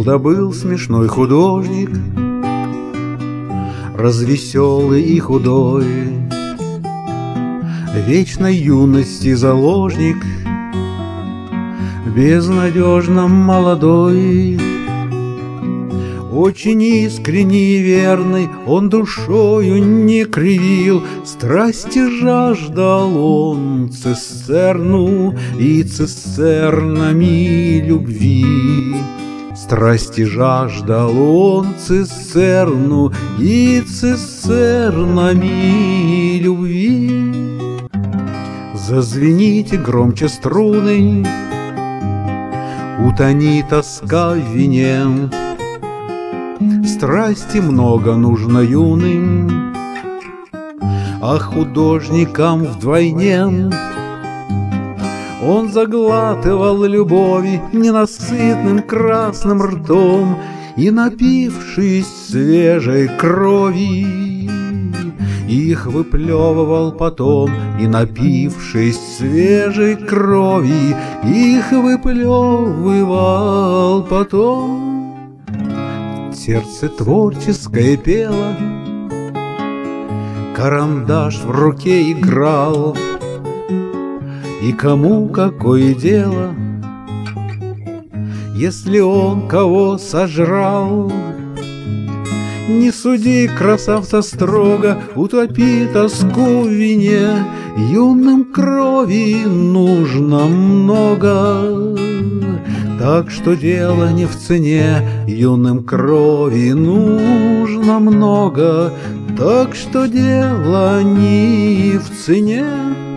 Жил да был смешной художник, развеселый и худой, вечной юности заложник, безнадежно молодой. Очень искренний и верный, он душою не кривил, страсти жаждал он цистерну и цистернами любви. Страсти жаждал он цистерну и цистернами любви. Зазвените громче струны, утони тоска в вине. Страсти много нужно юным, а художникам вдвойне. Он заглатывал любови ненасытным красным ртом и, напившись свежей крови, их выплевывал потом, и, напившись свежей крови, их выплевывал потом. Сердце творческое пело, карандаш в руке играл, и кому какое дело, если он кого сожрал? Не суди красавца строго, утопи тоску в вине, юным крови нужно много. Так что дело не в цене, юным крови нужно много, так что дело не в цене.